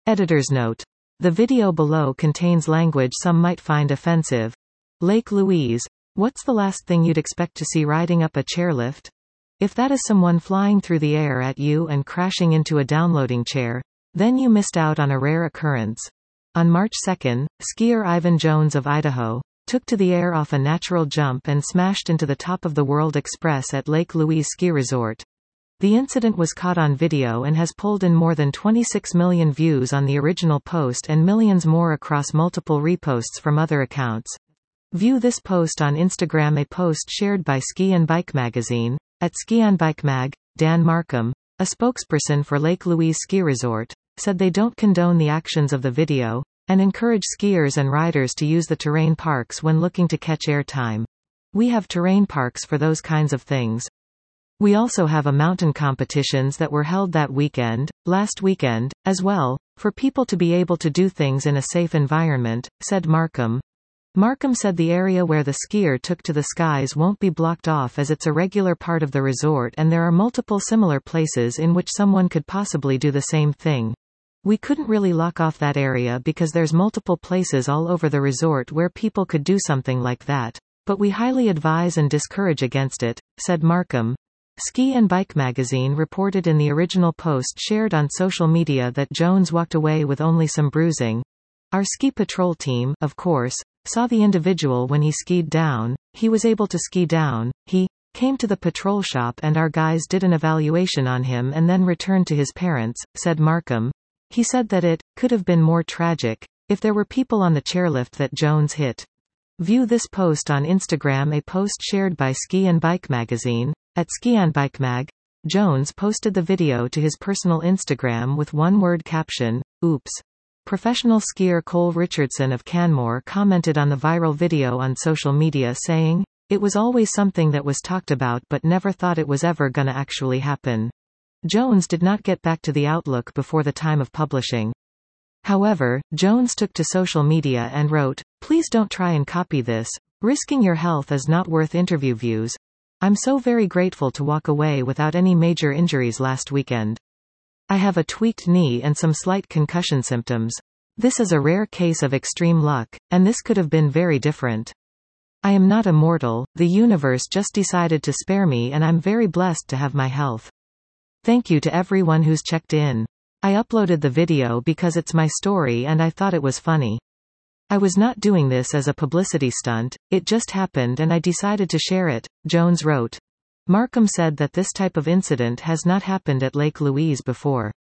Editor's note. The video below contains language some might find offensive. Lake Louise. What's the last thing you'd expect to see riding up a chairlift? If that is someone flying through the air at you and crashing into a downloading chair, then you missed out on a rare occurrence. On March 2, skier Ivan Jones of Idaho took to the air off a natural jump and smashed into the Top of the World Express at Lake Louise Ski Resort. The incident was caught on video and has pulled in more than 26 million views on the original post and millions more across multiple reposts from other accounts. View this post on Instagram. A post shared by Ski and Bike Magazine, at Ski and Bike Mag. Dan Markham, a spokesperson for Lake Louise Ski Resort, said they don't condone the actions of the video, and encourage skiers and riders to use the terrain parks when looking to catch air time. We have terrain parks for those kinds of things. We also have a mountain competitions that were held last weekend, as well, for people to be able to do things in a safe environment, said Markham. Markham said the area where the skier took to the skies won't be blocked off as it's a regular part of the resort and there are multiple similar places in which someone could possibly do the same thing. We couldn't really lock off that area because there's multiple places all over the resort where people could do something like that, but we highly advise and discourage against it, said Markham. Ski and Bike Magazine reported in the original post shared on social media that Jones walked away with only some bruising. Our ski patrol team, of course, saw the individual when he skied down. He was able to ski down. He came to the patrol shop and our guys did an evaluation on him and then returned to his parents, said Markham. He said that it could have been more tragic if there were people on the chairlift that Jones hit. View this post on Instagram. A post shared by Ski and Bike Magazine, at Ski and Bike Mag. Jones posted the video to his personal Instagram with one-word caption, "Oops." Professional skier Cole Richardson of Canmore commented on the viral video on social media saying, "It was always something that was talked about but never thought it was ever gonna actually happen." Jones did not get back to the Outlook before the time of publishing. However, Jones took to social media and wrote, "Please don't try and copy this. Risking your health is not worth interview views. I'm so very grateful to walk away without any major injuries last weekend. I have a tweaked knee and some slight concussion symptoms. This is a rare case of extreme luck, and this could have been very different. I am not immortal, the universe just decided to spare me and I'm very blessed to have my health. Thank you to everyone who's checked in. I uploaded the video because it's my story and I thought it was funny. I was not doing this as a publicity stunt, it just happened and I decided to share it," Jones wrote. Markham said that this type of incident has not happened at Lake Louise before.